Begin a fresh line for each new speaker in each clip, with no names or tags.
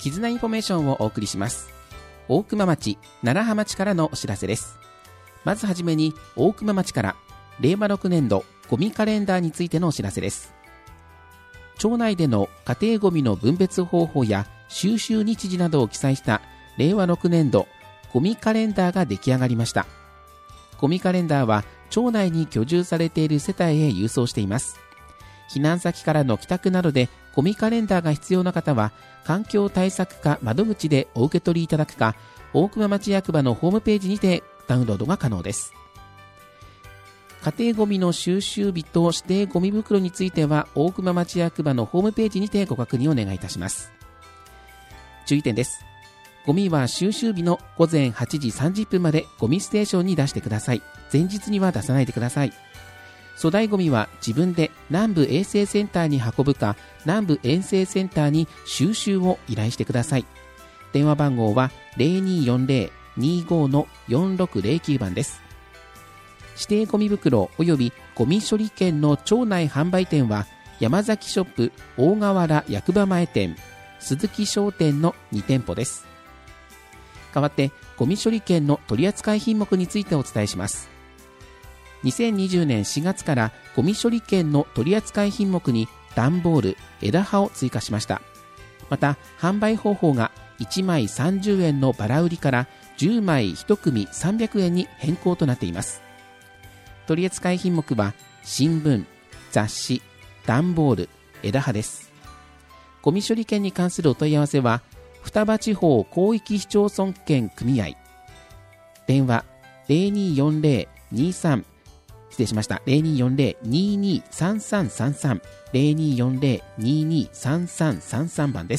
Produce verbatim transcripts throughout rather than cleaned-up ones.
絆インフォメーションをお送りします。大熊町、楢葉町からのお知らせです。まずはじめに大熊町かられいわろくねんどゴミカレンダーについてのお知らせです。町内での家庭ゴミの分別方法や収集日時などを記載したれいわろくねんどゴミカレンダーが出来上がりました。ゴミカレンダーは町内に居住されている世帯へ郵送しています。避難先からの帰宅などでゴミカレンダーが必要な方は環境対策課窓口でお受け取りいただくか、大熊町役場のホームページにてダウンロードが可能です。家庭ゴミの収集日と指定ゴミ袋については大熊町役場のホームページにてご確認をお願いいたします。注意点です。ゴミは収集日のごぜんはちじさんじゅっぷんまでゴミステーションに出してください。前日には出さないでください。粗大ゴミは自分で南部衛生センターに運ぶか、南部衛生センターに収集を依頼してください。電話番号は ゼロにーよんゼロ にーご のよんろくゼロきゅう 番です。指定ゴミ袋およびゴミ処理券の町内販売店は山崎ショップ大河原役場前店、鈴木商店のにてんぽです。代わってゴミ処理券の取扱品目についてお伝えします。にせんにじゅうねんしがつからゴミ処理券の取扱品目に段ボール、枝葉を追加しました。また販売方法がいちまいさんじゅうえんのバラ売りからじゅうまいいち組さんびゃくえんに変更となっています。取扱品目は新聞、雑誌、段ボール、枝葉です。ゴミ処理券に関するお問い合わせは双葉地方広域市町村圏組合、電話 ゼロにーよんゼロ にーさん 失礼しました ゼロにーよんゼロ にーにーさんさんさんさん ゼロにーよんゼロ にーにーさんさんさんさん 番です。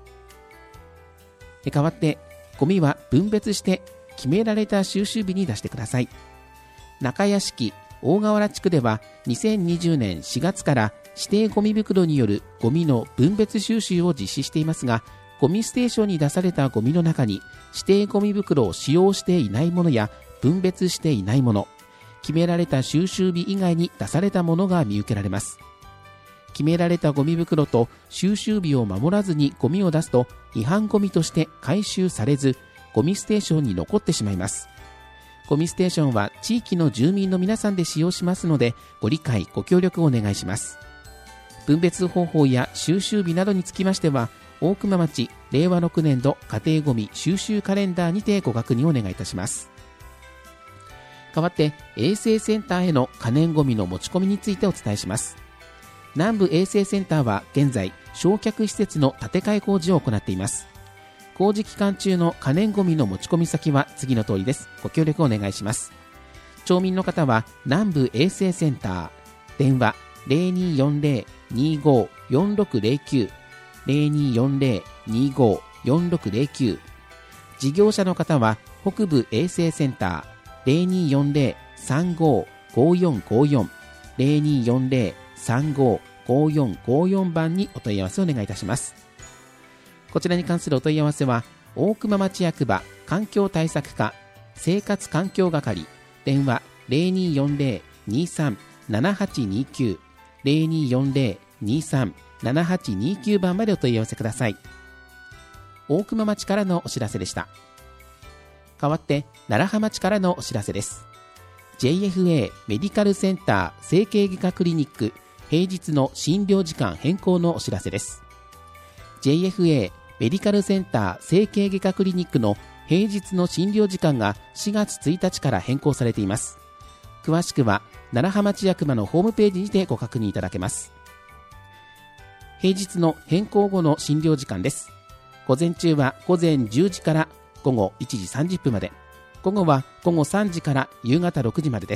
で代わってゴミは分別して決められた収集日に出してください。中屋敷大河原地区ではにせんにじゅうねんしがつから指定ゴミ袋によるゴミの分別収集を実施していますが、ゴミステーションに出されたゴミの中に指定ゴミ袋を使用していないものや分別していないもの、決められた収集日以外に出されたものが見受けられます。決められたゴミ袋と収集日を守らずにゴミを出すと違反ゴミとして回収されず、ゴミステーションに残ってしまいます。ゴミステーションは地域の住民の皆さんで使用しますので、ご理解ご協力をお願いします。分別方法や収集日などにつきましては大熊町れいわろくねんど家庭ゴミ収集カレンダーにてご確認をお願いいたします。代わって衛生センターへの可燃ゴミの持ち込みについてお伝えします。南部衛生センターは現在焼却施設の建て替え工事を行っています。工事期間中の可燃ゴミの持ち込み先は次の通りです。ご協力お願いします。町民の方は南部衛生センター、電話 ゼロにーよんゼロ にーご よんろくゼロきゅう ゼロにーよんゼロ にーご よんろくゼロきゅう、事業者の方は北部衛生センター ゼロにーよんゼロ さんご ごよんごよん ゼロにーよんゼロ さんご ごよんごよん 番にお問い合わせをお願いいたします。こちらに関するお問い合わせは大熊町役場環境対策課生活環境係、電話 ゼロにーよんゼロ にーさん ななはちにーきゅう ゼロにーよんゼロ にーさん ななはちにーきゅう 番までお問い合わせください。大熊町からのお知らせでした。代わって楢葉町からのお知らせです。 ジェイエフエー メディカルセンター整形外科クリニック平日の診療時間変更のお知らせです。 ジェイエフエー メディカルセンター整形外科クリニックの平日の診療時間がしがつついたちから変更されています。詳しくは楢葉町役場のホームページにてご確認いただけます。平日の変更後の診療時間です。午前中はごぜんじゅうじからごごいちじさんじゅっぷんまで、午後はごごさんじから夕方ろくじまでです。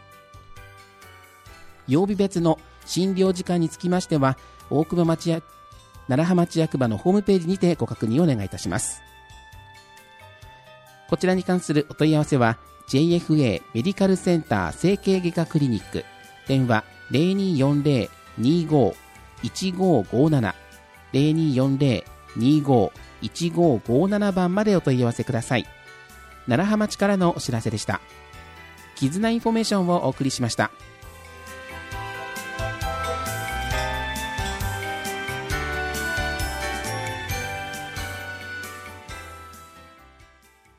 曜日別の診療時間につきましては大熊町や楢葉町役場のホームページにてご確認をお願いいたします。こちらに関するお問い合わせは ジェイエフエー メディカルセンター整形外科クリニック、電話 ゼロにーよんゼロ にーご いちごごなな ゼロにーよんゼロ にーご いちごごなな 番までお問い合わせください。楢葉町からのお知らせでした。絆インフォメーションをお送りしました。